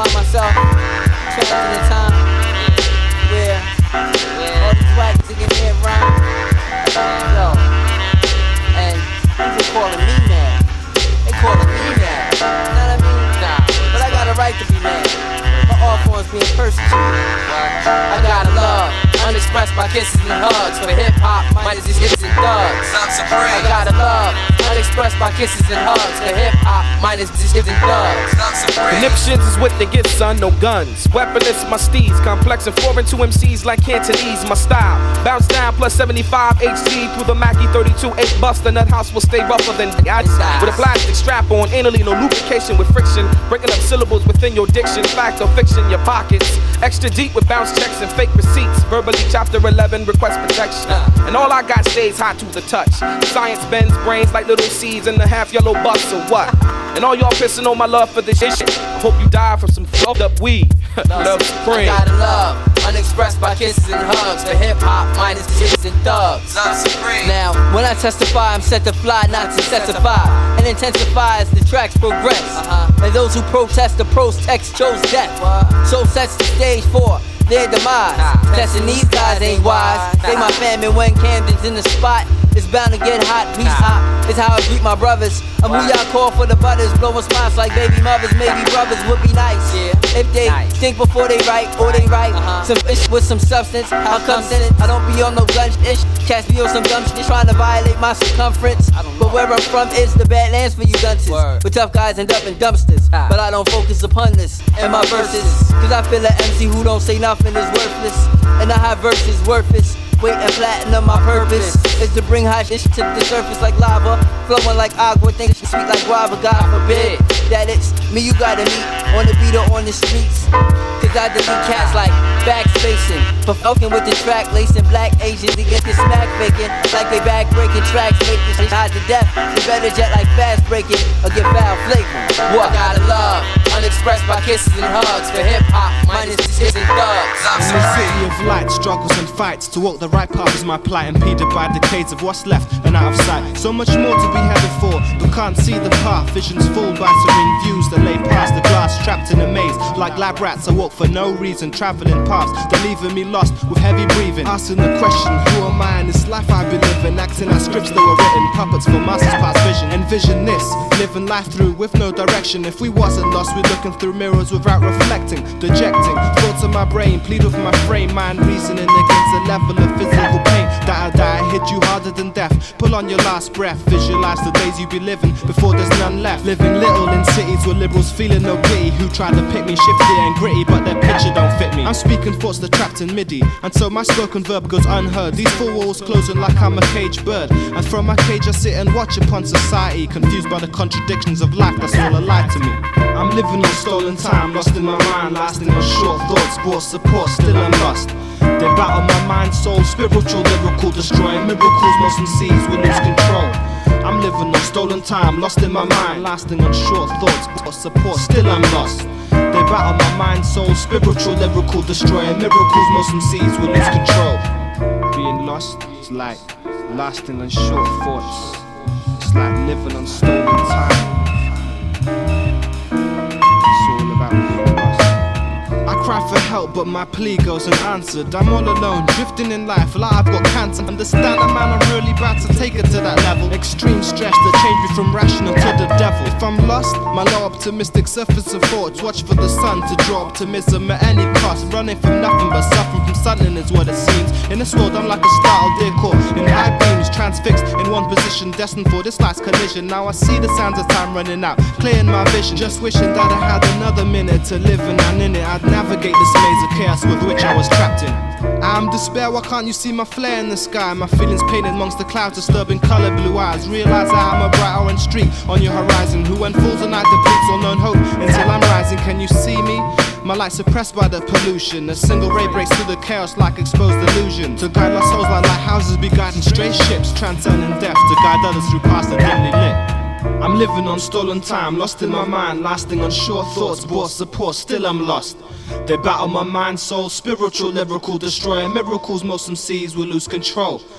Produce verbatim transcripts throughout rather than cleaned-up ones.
find myself trapped in a time where all these white niggas get mad rhyme. Yo, and people calling me mad. They calling me mad. You know what I mean? Nah, but I got a right to be mad. My art form's being persecuted. I gotta love, unexpressed by kisses and hugs. For hip hop, minus these hits and thugs. I gotta love, unexpressed by kisses and hugs. For hip hop, minus these hits and thugs. Conniptions is what they get, son, no guns. Weaponless, my steeds, complex and foreign to M Cs like Cantonese, my style. Bounce down plus seventy-five H C through the Mackie thirty-two eight bust. The nut house will stay rougher than ice. With a plastic strap on, anally, no lubrication with friction. Breaking up syllables within your diction, fact or fiction, your pockets. Extra deep with bounce checks and fake receipts. Verbally, chapter eleven, request protection. And all I got stays hot to the touch. Science bends brains like little seeds in the half yellow bus or what? And all y'all pissing on my love for this shit. I hope you die from some fucked up weed. Love supreme. I gotta love, unexpressed by kisses and hugs. For hip hop, minus the hits and thugs. Love supreme. Now, when I testify, I'm set to fly, not to testify. And intensify as the tracks progress. Uh-huh. And those who protest the pros text chose death. What? So sets the stage for their demise. Nah. Testing these guys ain't wise. Nah. They my family when Camden's in the spot. It's bound to get hot, peace nah. hot. It's how I greet my brothers. I'm who y'all call for the butters. Blowing smiles like baby mothers. Maybe brothers would be nice, yeah. If they nice. think before they write, or they write uh-huh. some ish with some substance. How come then I don't be on no gun ish? Catch me on some dumb shit trying to violate my circumference. But where I'm from is the Badlands for you dunces. But tough guys end up in dumpsters. Ah. But I don't focus upon this in my verses. Cause I feel an M C who don't say nothing is worthless. And I have verses worthless. Weight and platinum, my purpose is to bring hot shit to the surface like lava. Flowing like agua, think it's sweet like guava. God forbid that it's me you gotta meet on the beat or on the streets. Cause I delete cats like backspacing. For fucking with the track, lacing black Asians. They get this smack faking like they back breaking tracks. Making shit hot to death. They better jet like fast breaking or get foul flavor. What? I gotta love, unexpressed by kisses and hugs. For hip hop, minus the hits and thugs. In a city of light, struggles and fights. To walk the right path is my plight, impeded by decades of what's left and out of sight. So much more to be headed for, but can't see the path. Visions fooled by serene views that lay past the glass, trapped in a maze. Like lab rats, I walk for no reason, traveling paths that leaving me lost with heavy breathing. Asking the question, who am I in this life I be living? Acting as scripts that were written, puppets for masters past vision. Envision this, living life through with no direction. If we wasn't lost, we're looking through mirrors without reflecting, dejecting. Thoughts of my brain plead with my frame, mind reasoning against a level of physical pain that I die, hit you harder than death. Pull on your last breath, visualize the days you be living before there's none left. Living little in cities where liberals feeling no pity, who try to pick me shifty and gritty, but their picture don't fit me. I'm speaking thoughts that trapped in MIDI, and so my spoken verb goes unheard. These four walls closing like I'm a caged bird, and from my cage I sit and watch upon society, confused by the contradictions of life. That's all a lie to me. I'm living on stolen time, lost in my mind, lasting on short thoughts, brought support, still I'm lost. They battle my mind, soul, spiritual, lyrical, destroying miracles. Most M Cs will lose control. I'm living on stolen time, lost in my mind, lasting on short thoughts, brought support, still I'm lost. They battle my mind, soul, spiritual, lyrical, destroying miracles. Most M Cs will lose control. Being lost is like lasting on short thoughts. It's like living on stolen time. Cry for help, but my plea goes unanswered. I'm all alone, drifting in life like I've got cancer. Understand a man, I'm really bad to take it to that level. Extreme stress that change me from rational to the devil. If I'm lost, my low optimistic surface of thoughts watch for the sun to draw optimism at any cost. Running from nothing but suffering from something is what it seems. In this world, I'm like a startled deer caught in high beams, transfixed in one position, destined for this life's collision. Now I see the signs of time running out, clearing my vision. Just wishing that I had another minute to live, and and in it I'd navigate this maze of chaos with which I was trapped in. I'm despair, why can't you see my flare in the sky? My feelings painted amongst the clouds, disturbing color, blue eyes. Realize I am a bright orange streak on your horizon, who unfolds the night depletes all known hope until I'm rising. Can you see me? My light suppressed by the pollution. A single ray breaks through the chaos like exposed illusion. To guide my souls like lighthouses be guiding stray ships, transcending death to guide others through paths that dimly lit. I'm living on stolen time, lost in my mind, lasting on short thoughts, brought support, still I'm lost. They battle my mind, soul, spiritual, lyrical, destroying miracles. Most M Cs will lose control. I'm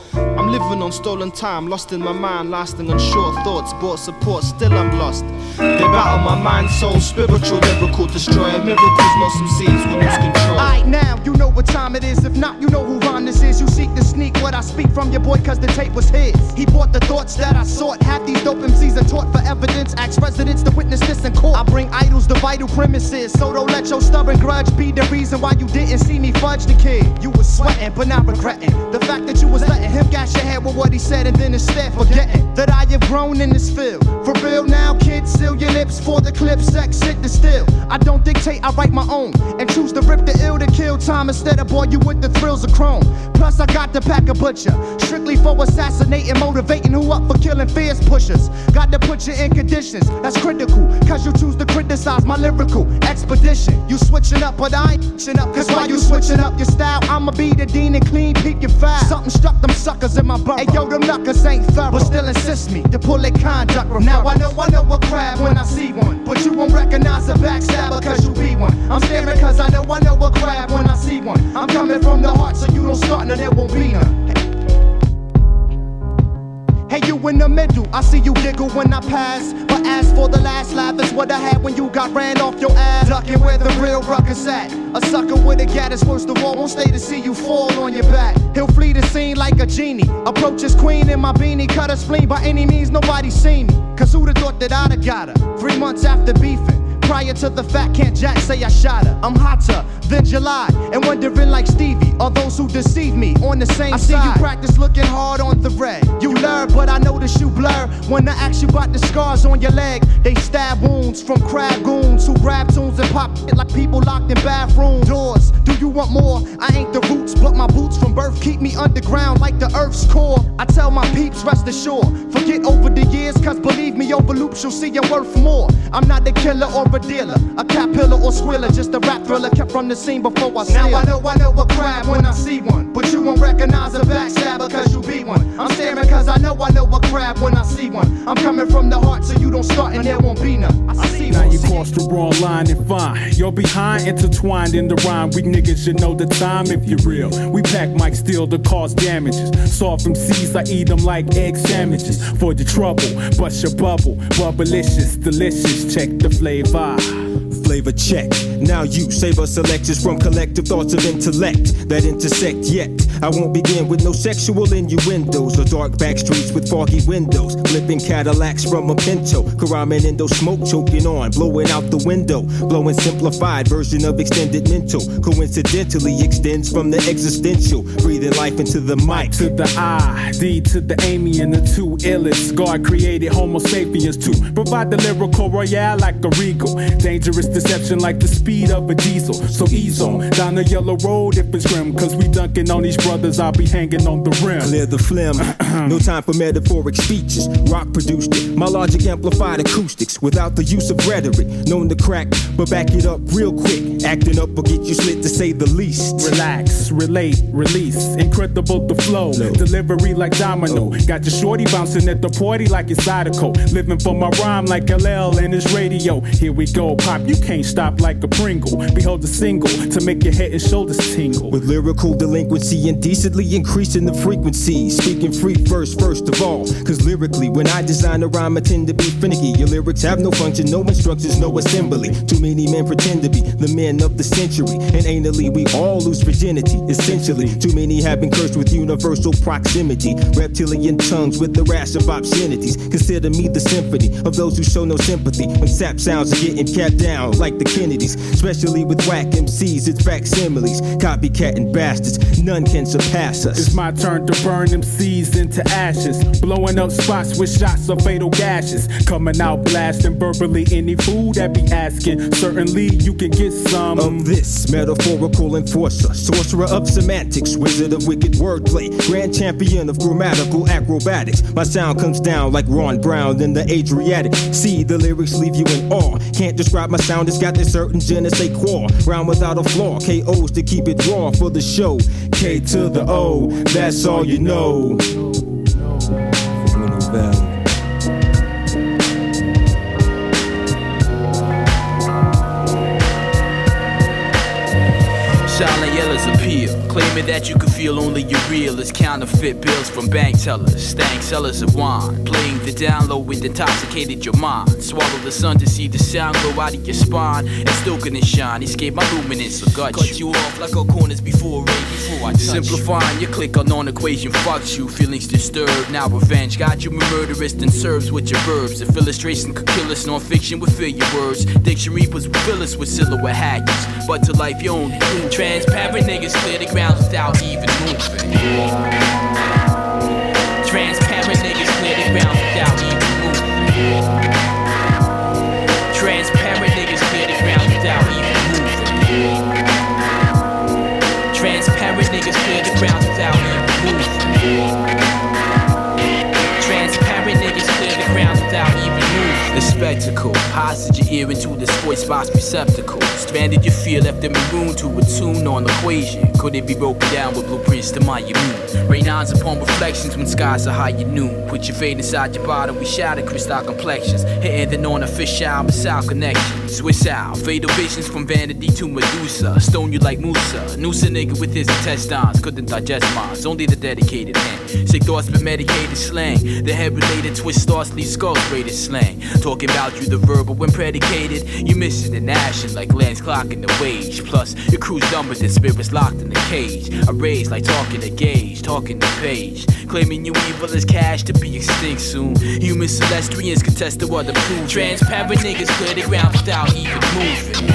I'm living on stolen time, lost in my mind, lasting on short thoughts. Bought support, still I'm lost. They battle my mind, soul, spiritual, lyrical destroyer. Miracles, not some seeds, we lose control. Alright, now you know what time it is. If not, you know who rhyme this is. You seek to sneak what I speak from your boy, cause the tape was his. He bought the thoughts that I sought. Half these dope M Cs are taught for evidence. Ask residents to witness this in court. I bring idols to vital premises, so don't let your stubborn grudge be the reason why you didn't see me fudge the kid. You was sweating, but not regretting the fact that you was letting him gash your head with what he said, and then instead forgetting that I have grown in this field. For real now, kids, seal your lips for the clips, exit the still. I don't dictate, I write my own, and choose to rip the ill to kill time instead of bore you with the thrills of chrome. Plus I got to pack a butcher, strictly for assassinating, motivating who up for killing fierce pushers. Got to put you in conditions that's critical, cause you choose to criticize my lyrical expedition. You switching up, but I ain't switching up, cause while you switching up your style, I'ma be the dean and clean, peep your file. Something struck them suckers in my borough. Hey yo, them knuckers ain't thorough, but still insist me to pull their conduct from now. I know, I know a crab when I see one, but you won't recognize a backstabber cause you be one. I'm staring cause I know, I know a crab when I see one. I'm coming from the heart, so you don't start and there won't be none. Hey, you in the middle, I see you giggle when I pass. But as for the last laugh, it's what I had when you got ran off your ass. Ducking where the real ruckus at. A sucker with a gat is worst of all, won't stay to see you fall on your back. He'll flee the scene like a genie. Approach his queen in my beanie, cut her spleen by any means, nobody seen me. Cause who'da thought that I'd have got her? Three months after beefing. Prior to the fact, can't Jack say I shot her. I'm hotter than July, and wondering like Stevie, are those who deceive me on the same I side. I see you practice looking hard on the red. You learn, but I notice you blur. When I ask you about the scars on your leg, they stab wounds from crab goons who grab tunes and pop it like people locked in bathroom doors. Do you want more? I ain't the roots, but my boots from birth keep me underground like the earth's core. I tell my peeps, rest assured, forget over the years, cause believe me, over loops you'll see you're worth more. I'm not a killer or a dealer, a cat pillar or squiller, just a rap thriller kept from the scene before I see Now I know, I know a crab when I see one, but you won't recognize a backstabber cause you be one. I'm staring cause I know, I know a crab when I see one. I'm coming from the heart, so you don't start and there won't be none. I see now one. you crossed the wrong line and fine. You're behind, intertwined in the rhyme. We niggas should know the time if you're real. We pack mic steel to cause damages. Soft M Cs, I eat them like egg sandwiches. For the trouble, bust your bubble. Bubblicious, delicious, check the flavor. Flavor check. Now you savor selections from collective thoughts of intellect that intersect yet. I won't begin with no sexual innuendos or dark back streets with foggy windows. Flipping Cadillacs from a Pinto. Karamen endo smoke choking on, blowing out the window. Blowing simplified version of extended mental. Coincidentally extends from the existential. Breathing life into the mic. To the I, D to the Amy and the two illest. God created Homo sapiens to provide the lyrical royale like a regal. Dangerous deception like the speed of a diesel. So ease on down the yellow road if it's grim. Cause we dunking on these brothers, I'll be hanging on the rim. Clear the phlegm. No time for metaphoric speeches. Rock produced it. My logic amplified acoustics without the use of rhetoric. Known to crack, but back it up real quick. Acting up will get you slit to say the least. Relax, relate, release. Incredible the flow. Low. Delivery like domino. Oh. Got your shorty bouncing at the party like it's Zydeco. Living for my rhyme like L L and his radio. Here we go, pop, you can't stop like a Pringle. Behold the single to make your head and shoulders tingle. With lyrical delinquency indecently increasing the frequency. Speaking free first, first of all. Cause lyrically, when I design a rhyme, I tend to be finicky. Your lyrics have no function, no instructions, no assembly. Too many men pretend to be the men of the century. And anally, we all lose virginity, essentially. Too many have been cursed with universal proximity. Reptilian tongues with the rash of obscenities. Consider me the symphony of those who show no sympathy. When sap sounds are getting capped down like the Kennedys. Especially with whack M Cs, it's facsimiles. Copycatting bastards, none can surpass us. It's my turn to burn M Cs into ashes. Blowing up spots with shots of fatal gashes. Coming out blasting verbally any fool that be asking. Certainly you can get some of this metaphorical enforcer. Sorcerer of semantics, wizard of wicked wordplay. Grand champion of grammatical acrobatics. My sound comes down like Ron Brown in the Adriatic. See, the lyrics leave you in awe. Can't describe my sound, it's got this certain je ne sais quoi. Round without a flaw, K Os to keep it raw for the show. K to the O, that's all you know. Charlotte Yellow's appeal. Claiming that you can feel only your real is counterfeit bills from bank tellers, stank sellers of wine. Playing the down low with intoxicated your mind. Swallow the sun to see the sound go out of your spine. And still gonna shine, escape my luminance or gut, cut you. you off like all corners before rain, before I touch Simplifying you. your click on non-equation fucks you. Feelings disturbed, now revenge got you murderous and serves with your verbs. If illustration could kill us, non-fiction would fill your words. Dictionary was fill us with silhouette hackers. But to life you own it. Transparent niggas clear the ground without even moving. Transparent niggas clear the ground without even moving. Transparent niggas clear the ground without even moving. Transparent niggas clear the ground without even moving. Transparent niggas clear the ground without even moving. The spectacle, hostage your ear into this voice box receptacle. Stranded your fear, left them marooned to a tune on equation. Could it be broken down with blueprints to my immune? Rain ons upon reflections when skies are high at noon. Put your fate inside your bottle, we shatter crystal complexions. Hitting the non-official missile connection. Swiss out, fatal visions from vanity to Medusa. Stone you like Musa. Noosa nigga with his intestines couldn't digest minds, only the dedicated hand. Sick thoughts but medicated slang. The head related twist thoughts leave skulls braided slang. Talking about you the verbal when predicated. You miss it in action like Lance clocking the wage. Plus your crew's done with the spirits locked in the cage. I raise like talking to gauge, talking to page. Claiming you evil as cash to be extinct soon. Human celestians contest the other proof. Transparent niggas clear the ground without even moving.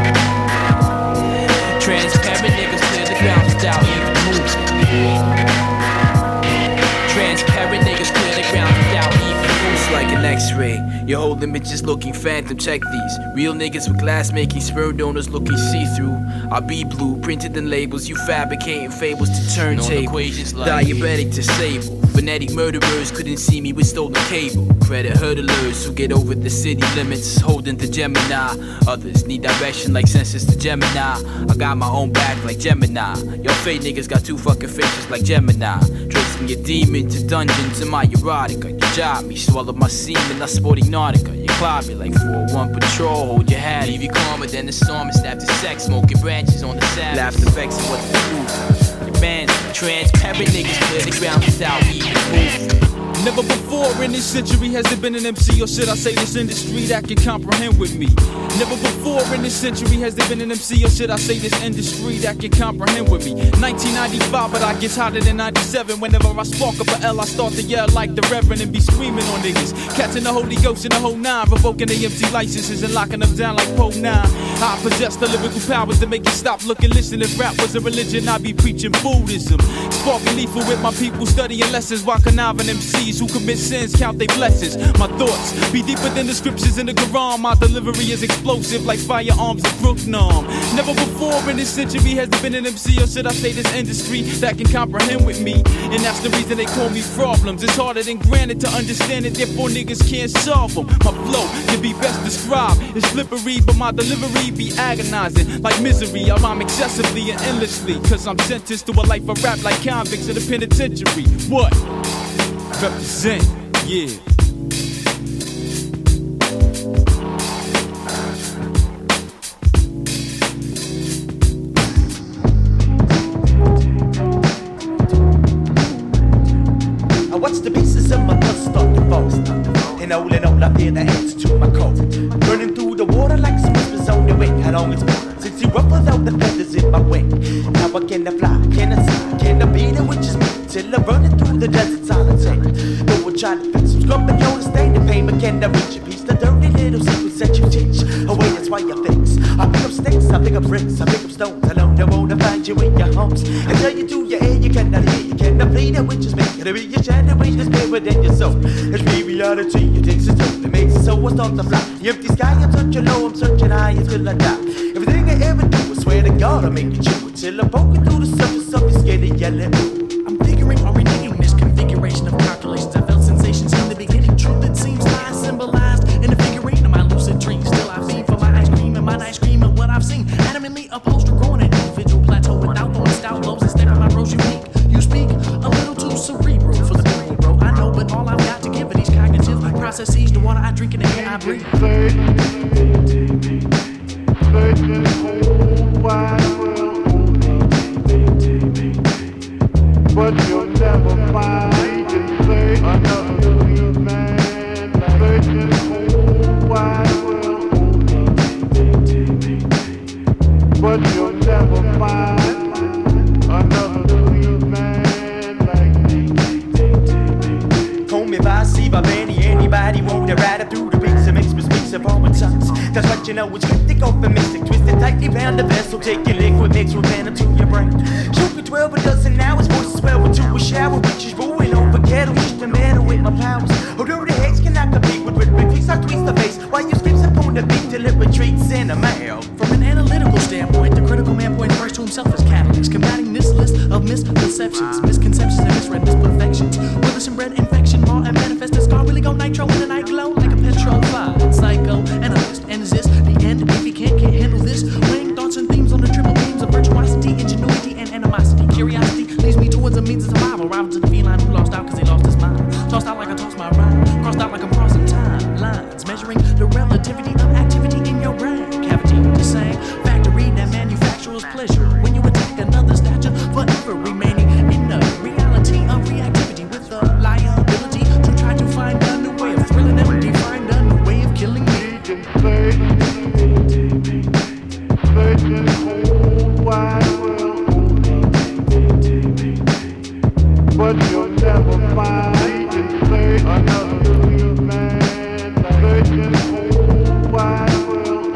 Transparent niggas clear the ground without even moving. Transparent niggas clear the ground without even moving. It's like an x-ray. Your whole image is looking phantom, check these. Real niggas with glass making sperm donors looking see-through. I be blue, printed in labels. You fabricating fables to turntables. Diabetic disable. Phonetic murderers couldn't see me with stolen cable. Credit hurdlers who get over the city limits, holding the Gemini. Others need direction like census to Gemini. I got my own back like Gemini. Your fake niggas got two fucking faces like Gemini. Tracing your demon to dungeons in my erotica. You job me, swallow my semen, I sporting Nautica. You cloud me like four one patrol, hold your hat. Leave you calmer than the psalmist after sex, smoking branches on the Sabbath. Laughter vexing what's the truth. Your bands, transparent niggas clear the ground without even moving. Never before in this century has there been an M C, or should I say this industry, that can comprehend with me. Never before in this century has there been an M C, or should I say this industry, that can comprehend with me. nineteen ninety-five, but I get hotter than ninety-seven. Whenever I spark up a L, I start to yell like the Reverend and be screaming on niggas. Catching the Holy Ghost in the whole nine, revoking the M C licenses and locking them down like Poe nine. I possess the lyrical powers to make you stop, look and listen. If rap was a religion, I'd be preaching Buddhism. Sparking lethal with my people, studying lessons while conniving M Cs who commit sins count their blessings. My thoughts be deeper than the scriptures in the Quran. My delivery is explosive like firearms of Brooklyn. Never before in this century has there been an M C, or should I say this industry, that can comprehend with me. And that's the reason they call me problems. It's harder than granted to understand it, therefore niggas can't solve them. My flow can be best described. It's slippery, but my delivery be agonizing like misery. I rhyme excessively and endlessly, cause I'm sentenced to a life of rap like convicts in the penitentiary. What? Represent, yeah. I watch the pieces of my blood start to fall. And all in all, I fear the answer to my call. Burning through the water like some whispers on the wing. How long it's been since you ruffled out the feathers in my wing. Now I can I fly, can I see, can I be the witch's me? Till I'm running through the desert solitary. No one trying to fix some scrubbing on the stain the pain, but can I reach a piece? The dirty little secrets that you teach. Oh wait, that's why you fix. I pick up sticks, I pick up bricks, I pick up stones. I don't know to find you in your homes. Until you do your air, you cannot hear, you cannot play the witch's me. Gotta be your shadow, the spirit in your soul. It's me reality, it takes a toll. It makes it so I start to fly. The empty sky, I'm touching low, I'm searching high until I die. Everything I ever do, I swear to God, I'll make it true. Until I'm poking through the surface of your skin and yelling. I'm figuring or reneging this configuration of calculations. I felt sensations in the beginning. Truth that seems lies symbolized in the figurine of my lucid dreams. Still I feed for my ice cream and my nice cream and what I've seen. Adamantly opposed to growing an individual plateau without throwing stout blows and stepping my bros unique. You speak a little too cerebral for the people, bro. I know, but all I've got to give are these cognitive processes. The water I drink and the air I breathe. Search this whole wide world. Cause what you know is good to go for mystic. Twisted tightly round the vessel, taking liquid mix with venom to your brain. Shoot twelve a dozen hours, voices swell into a shower, bitches rolling over ghetto, just a matter with my powers. Although the heads cannot compete with rhythmic beats, I twist the bass while you screams upon the beat till it retreats in a mail. From an analytical standpoint, the critical man points first to himself as catalyst, combating this list of misperceptions, misconceptions, and misread misperfections. With a some red infection, raw and manifest, a scar really go nitro in the night glow like a petrol fire. Psycho, analyst, and is this the end? If he can't, can't handle this, weighing thoughts and themes on the triple beams of virtuosity, ingenuity, and animosity. Curiosity leads me towards a means of survival, rival to the feline who lost out because he lost his mind. Tossed out like I tossed my rhyme, crossed out like I'm crossing time lines, measuring the relativity of activity in your brain cavity. The same factory that manufactures pleasure when you attack another stature, forever remaining in the reality of reactivity with the liability to try to find a new way of thrilling them, define a new way of killing me. But you'll never find another real man searching whole wide world.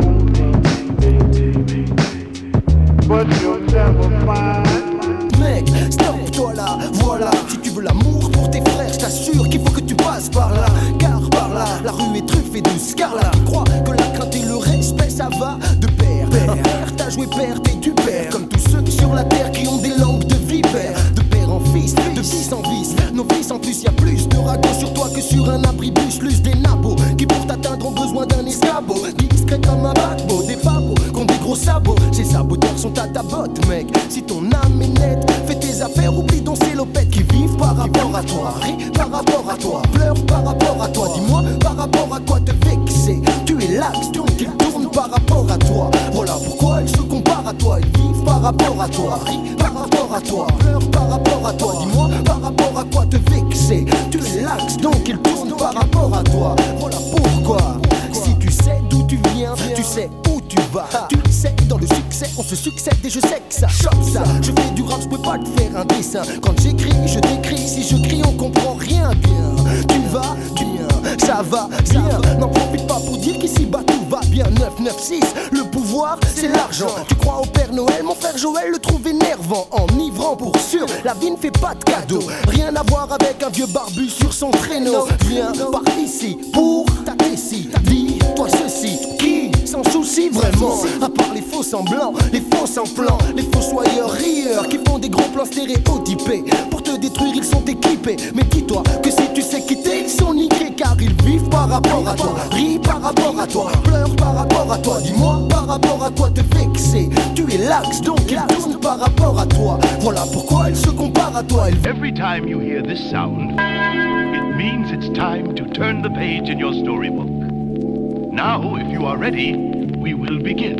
But you'll never find. Mec, stop-toi là, voilà. Si tu veux l'amour pour tes frères, je t'assure qu'il faut que tu passes par là. Car par là, la rue est truffée de scarlat. Tu crois que la crainte et le respect, ça va de pair. Un père t'a joué père, t'es du père. Comme tous ceux sur la terre qui ont des langues de vipère. De père en fils, de fils en fils. Nos fils en plus, y'a plus de ragots sur toi que sur un abribus. Plus des nabos qui pour t'atteindre ont besoin d'un escabeau. Discret comme un bateau, des babos qui ont des gros sabots. Ces saboteurs sont à ta botte, mec. Si ton âme est nette, fais tes affaires, oublie ton célopette. Qui vivent par rapport à toi, ris par rapport à toi, pleure par rapport à toi. Dis-moi par rapport à quoi te vexer. Tu es l'axe, donc ils tournent par rapport à toi. Voilà pourquoi ils se comparent à toi. Ils vivent par rapport à toi, ris par rapport à toi, pleure par rapport à toi. Dis-moi par rapport à quoi te vexer. Tu es l'axe, donc ils tournent par rapport à toi. Voilà pourquoi. Si tu sais d'où tu viens, tu sais où tu vas. Tu sais, dans le succès, on se succède et je sais que ça choque ça. Je fais du rap, je peux pas te faire un dessin. Quand j'écris, je décris. Si je crie, on comprend rien bien. Tu vas bien, ça va bien. N'en profite pas pour dire qu'ici bas tout va bien. Neuf neuf six, le pouvoir, c'est l'argent. Tu crois au Père Noël, mon frère Joël le trouve énervant, enivrant pour sûr. La vie ne fait pas de cadeaux. Rien à voir avec un vieux barbu sur son traîneau. Viens par ici pour ta tessie. Dis-toi ceci, qui s'en soucie vraiment? À part les faux semblants, les faux semblants, les fossoyeurs rieurs qui font des gros plans stéréotypés. Pour te détruire, ils sont équipés. Mais dis-toi que si tu sais quitter, ils sont niqués. Car ils vivent par rapport à toi, rient par rapport à toi, pleurent par rapport à toi. Dis-moi par rapport à quoi te vexer. Tu es l'axe, donc ils tournent par rapport à toi. Voilà pourquoi ils se comparent à toi. Every time you hear this sound, it means it's time to turn the page in your storybook. Now, if you are ready, we will begin.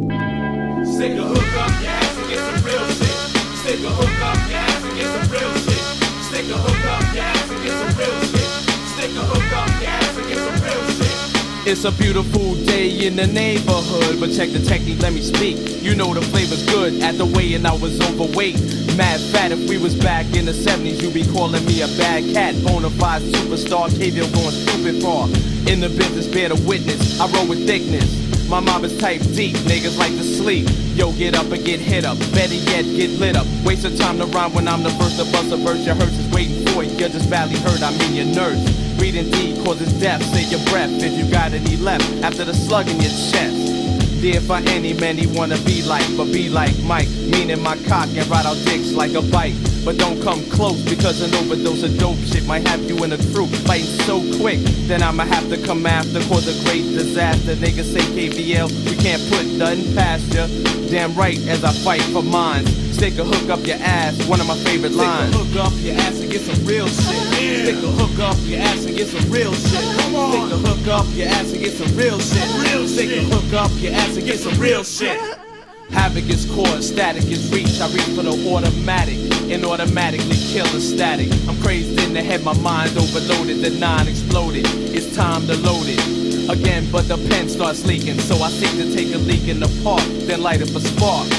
Stick a hook up your ass and get some real shit. Stick a hook up your ass and get some real shit. Stick a hook up your ass and get some real shit. Stick a hook up your ass and get some real shit. It's a beautiful day in the neighborhood, but check the technique, let me speak. You know the flavor's good. At the weigh-in, I was overweight. Mad fat, if we was back in the seventies, you be calling me a bad cat. Bonafide superstar, K-Ville going stupid far. In the business, bear the witness, I roll with thickness. My mom is type deep, niggas like to sleep. Yo, get up and get hit up, better yet, get lit up. Waste of time to rhyme when I'm the first to bust a verse. Your hearse is waiting for you, you're just badly hurt, I mean your nurse. Reading D causes death, save your breath if you got any left after the slug in your chest. Dear for any man he wanna be like, but be like Mike, meaning my cock and ride out dicks like a bike. But don't come close because an overdose of dope shit might have you in a crew fighting so quick. Then I'ma have to come after, cause a great disaster. Niggas say K V L, we can't put nothing past ya. Damn right as I fight for mines. Stick a hook up your ass, one of my favorite lines. Stick a hook up your ass and get some real shit. Stick a hook up your ass and get some real shit. Stick a hook up your ass and get some real shit. Stick a hook up your ass and get some real shit. Havoc is caused, static is reached. I reach for the automatic and automatically kill the static. I'm crazed in the head, my mind overloaded, the nine exploded. It's time to load it again, but the pen starts leaking. So I seek to take a leak in the park, then light up a spark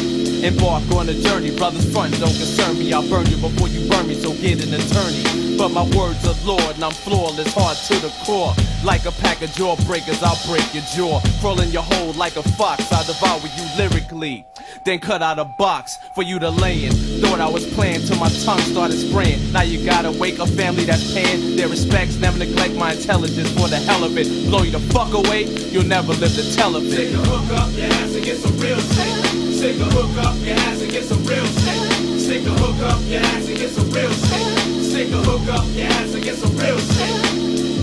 Embark on a journey, brothers front, don't concern me. I'll burn you before you burn me, so get an attorney. But my words are Lord, and I'm flawless, hard to the core. Like a pack of jawbreakers, I'll break your jaw. Crawl in your hole like a fox, I'll devour you lyrically. Then cut out a box for you to lay in. Thought I was playing till my tongue started spraying. Now you gotta wake a family that's paying their respects. Never neglect my intelligence for the hell of it. Blow you the fuck away, you'll never live to tell of it. Stick a hook up your ass and get some real shit. Stick a hook up your ass and get some real shit. Stick a hook up your ass and get some real shit. Stick a hook up your ass and get some real shit.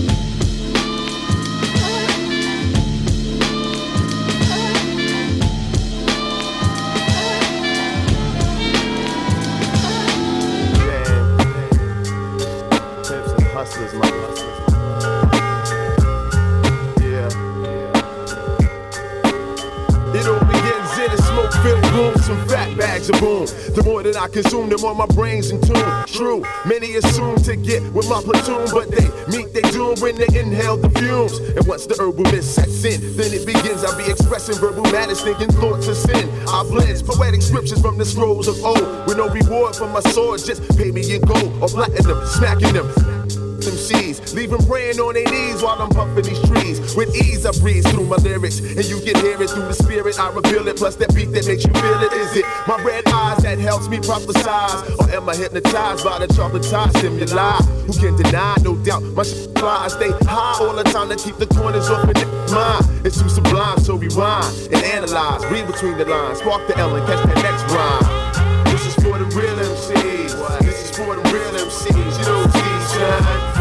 Hustlers, my hustlers. Yeah. It all begins in a smoke-filled room, some fat bags of boom. The more that I consume, the more my brain's in tune. True, many assume to get with my platoon, but they meet their doom when they inhale the fumes. And once the herbal mist sets in, then it begins. I'll be expressing verbal madness, thinking thoughts of sin. I blend poetic scriptures from the scrolls of old, with no reward for my sword, just pay me in gold or platinum, smacking them. M Cs, leave them praying on their knees while I'm puffing these trees. With ease I breeze through my lyrics, and you can hear it through the spirit. I reveal it, plus that beat that makes you feel it. Is it my red eyes that helps me prophesize, or am I hypnotized by the chocolate-tide stimuli? Who can deny? No doubt my shit fly. I stay high all the time to keep the corners open in mind. It's too sublime, so rewind and analyze. Read between the lines, spark the L and catch that next rhyme. This is for the real M Cs. This is for the real M Cs. You know what I'm saying?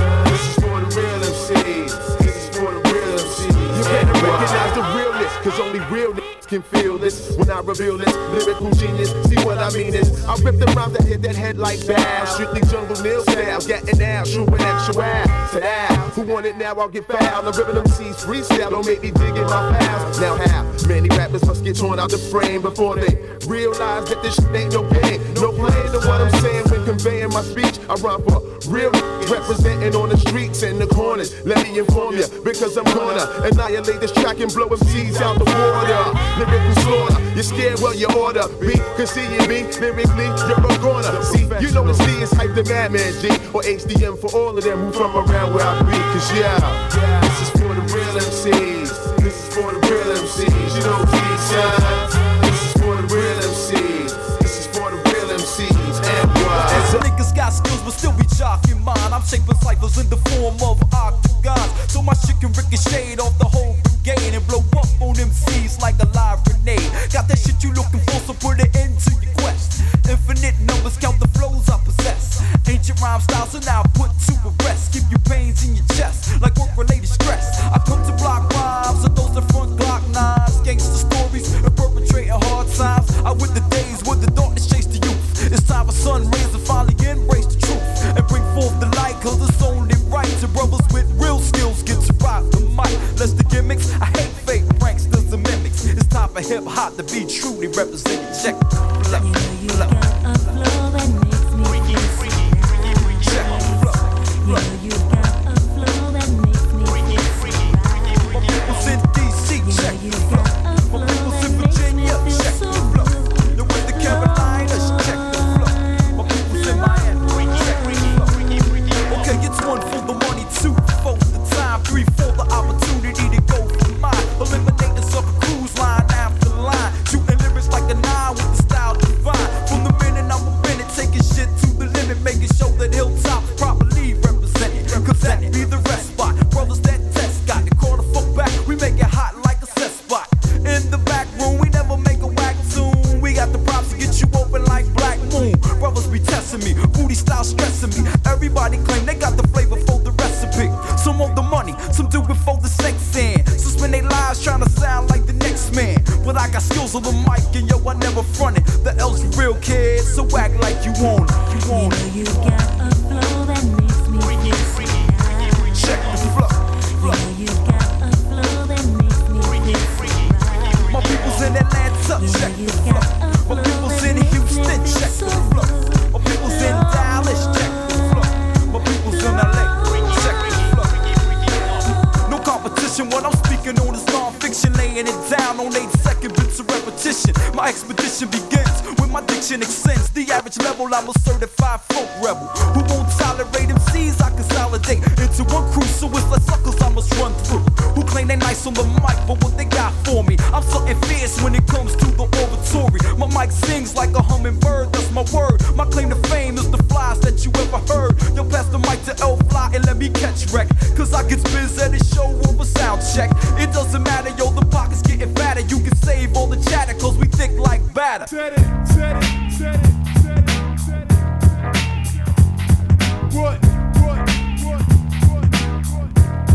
Real M Cs, this is for the real M Cs. You can't recognize the realness, cause only real niggas can feel this. When I reveal this lyrical genius, see what I mean is I rip the rhymes that hit that head like bow. Strictly jungle nil style, getting out, shooting extra wild. To Al, who want it now, I'll get foul. The rhythm M Cs freestyle, don't make me dig in my pals. Now how many rappers must get torn out the frame before they realize that this shit ain't no game. No playing to what I'm saying when conveying my speech. I rhyme for real representing on the streets and the corners. Let me inform ya, because I'm gonna annihilate this track and blow M Cs out the water. Lyrical slaughter, you're scared, well you oughta be. Cause seeing me, lyrically, you're a goner. See, you know the C is hype the Madman G, or H D M for all of them who from around where I be. Cause yeah, this is for the real M Cs. This is for the real M Cs. You know what I'm saying? This is for the real M Cs. This is for the real M Cs. And why? And some niggas got skills but still be chalking mine. I'm shaping ciphers in the form of octagons, so my shit can ricochet off the whole brigade and blow up on M Cs like a live grenade. Got that shit you looking for, so put it into your quest. Infinite numbers, count the flows I possess. Ancient rhyme styles are now put to arrest. Give you pains in your chest, like work-related stress. I come to block rhymes, of those that front Glock nines. Gangster stories, and perpetrating hard times. I with the days when the darkness chased the youth. It's time for sun rays to finally embrace the truth and bring forth the light, cause it's only right to brothers with real skills get to rock the mic. Less the gimmicks, I hate fake pranksters and mimics. It's time for hip hop to be truly represented. Check the flow. You know you got a flow that makes me feel. Check the flow. You know you got a flow that makes me feel. My people's in D C, check the flow. My people's in Virginia, check the flow. You're with the Carolinas, check the flow. My people's in Miami, check the flow. Okay, it's one for the money, two for the time, three for the opportunity to go for mine. Eliminate the sucker cruise line after line, shooting lyrics like a nine with the style divine. From the minute I'm a minute, taking shit to the limit, making sure that Hilltop's properly represented. Cause that be the rest spot. Brothers that test got the quarter fuck back, we make it hot like a set spot. In the back room, we never make a whack tune. We got the props to get you open like Black Moon. Brothers be testing me, booty style stressing me. Everybody claim they got the flavor for the recipe. Some want the money, some do it for the sex and some spend their lives trying to sound like the next man. But I got skills on the mic and yo, I never fronted. The L's real kids, so act like you want it. You want it. You know you got a flow that makes me feel. Check the flow. flow. You know you got a flow that makes me feel. My people's in Atlanta, check the flow. My people's in Houston, check the flow. My people's in Dallas, check the flow. My people's in L A, check the flow. No competition, what I'm speaking on is non-fiction, laying it down on eight second bits of repetition. competition. My expedition begins when my diction extends the average level. I'm a certified folk rebel who won't tolerate M Cs. I consolidate into one crew, so it's like suckers I must run through. Who claim they nice on the mic, but what they got for me? I'm something fierce when it comes to the oratory. My mic sings like a hummingbird, that's my word. My claim to fame is the flies that you ever heard. Yo, pass the mic to L-Fly and let me catch wreck, cause I get biz at his show over sound check. It doesn't matter, yo, the pocket's getting fatter. You can save all the chatter, cause we thick like batter. Set it, set it, set it, set it, set it. What, what, what, what, what?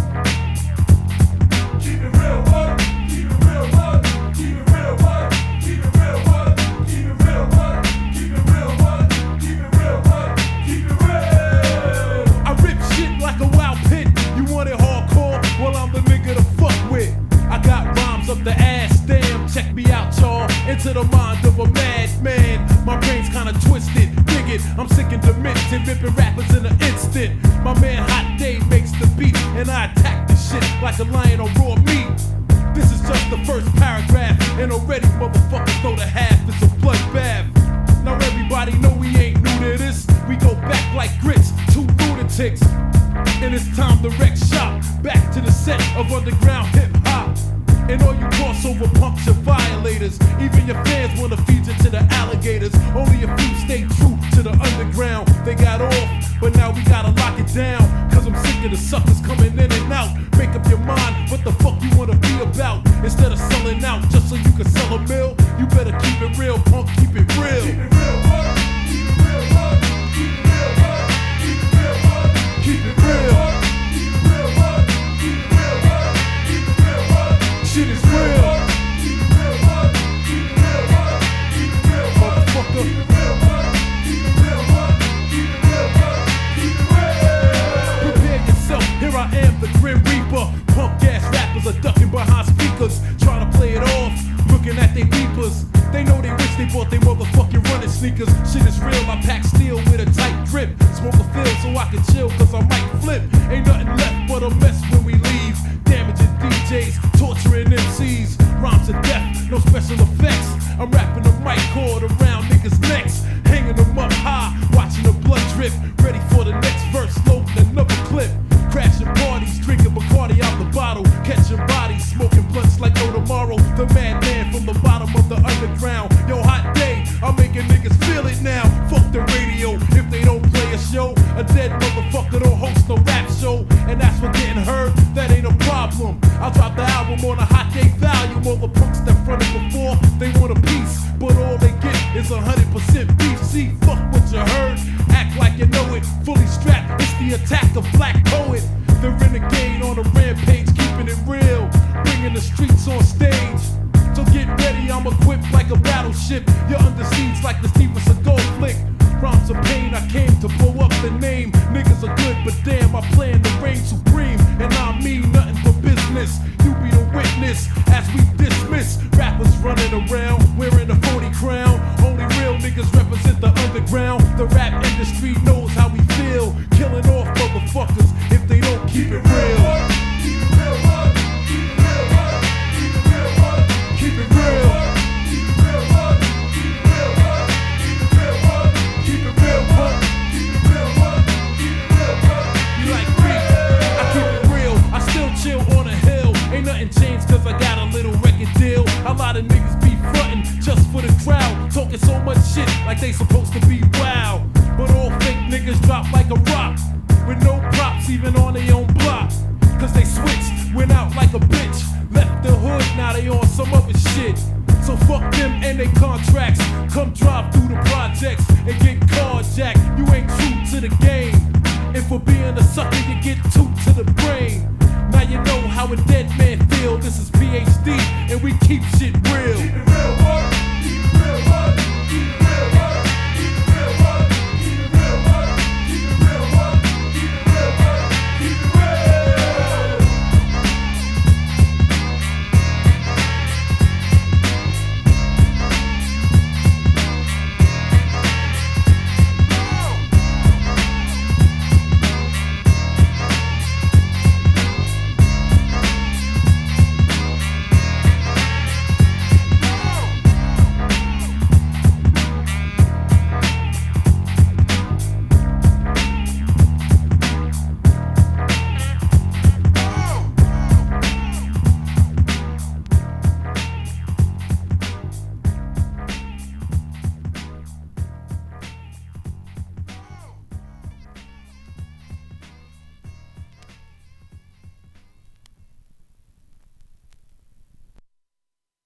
Keep it real, what? Keep it real, what? Keep it real, what? Keep it real, what? Keep it real, what? Keep it real, what? Keep it real, what? Keep it real. I rip shit like a wild pit. You want it hardcore? Well, I'm the nigga to fuck with. I got rhymes up the ass, damn, check me out, y'all. Into the mind of a madman. My brain's kinda twisted, dig it. I'm sick and demented, ripping rappers in an instant. My man Hot Day makes the beat, and I attack this shit like a lion on raw meat. This is just the first paragraph, and already motherfuckers know the half is a bloodbath. Now everybody know we ain't new to this. We go back like grits, two lunatics. And it's time to wreck shop, back to the set of underground hip hop. And all you crossover punks are violators. Even your fans wanna feed you to the alligators. Only a few stay true to the underground. They got off, but now we gotta lock it down. Cause I'm sick of the suckers coming in and out. Make up your mind, what the fuck you wanna be about. Instead of selling out just so you can sell a mill, you better keep it real, punk, keep it real. Keep it real, what? Keep it real, what? Keep it real, what? Keep it real, what? Keep it real. Shit is real. Keep it real, what? Keep it real, what? Keep it real, what? Motherfucker. Keep it real, what? Keep it real, what? Keep it real, what? Keep it real. Prepare yourself, here I am, the Grim Reaper. Punk ass rappers are ducking behind speakers, trying to play it off, looking at they beepers. They know they wish they bought they motherfucking running sneakers. Shit is real, I pack steel with a tight grip. Smoke a fill so I can chill, cause I might flip. Ain't nothing left but a mess when we leave. Damaging D Js, torturing M Cs. Rhymes of death, no special effects. I'm rapping the mic cord around niggas' necks, hanging them up high, watching the blood drip. Ready for the next verse, loading another clip. Crashing parties, drinking Bacardi out the bottle. Catching bodies, smoking blunts like no tomorrow. The madman from the bottom of the underground. Yo, Hot Day, I'm making niggas feel it now. Fuck the radio if they don't play a show. A dead motherfucker don't host no rap show. And that's for getting heard, that ain't a problem. I'll drop the album on a Hot Day volume. All the punks that fronted before, they want a piece, but all they get is a hundred percent beef. See, fuck what you heard, act like you know it. Fully strapped, it's the attack of Black Poet. The renegade on a rampage, keeping it real, bringing the streets on stage. So get ready, I'm equipped like a battleship. You're under siege like the Steven Seagal flick. Rhymes of pain, I came to blow up the name. Niggas are good, but damn, I plan to reign supreme. And I mean nothing but business. You be the witness as we dismiss rappers running around wearing a phony crown. Only real niggas represent the underground. The rap industry knows how we feel, killing off motherfuckers if they don't keep it real. Keep it real, what? Keep it real, what? Keep it real, what? Keep it real. Keep it real, what? Keep it real, what? Keep it real, what? Keep it real, what? Keep it real, what? Keep it real, what? You like me? I keep it real. I still chill on a hill. Ain't nothing changed cause I got a little record deal. A lot of niggas be frontin' just for the crowd, talking so much shit like they supposed to be wild. But all fake niggas drop like a rock, with no props even on their own block. Cause they switched, went out like a bitch, left the hood, now they on some other shit. So fuck them and they contracts. Come drive through the projects and get carjacked. You ain't true to the game, and for being a sucker you get two to the brain. Now you know how a dead man feel. This is P H D and we keep shit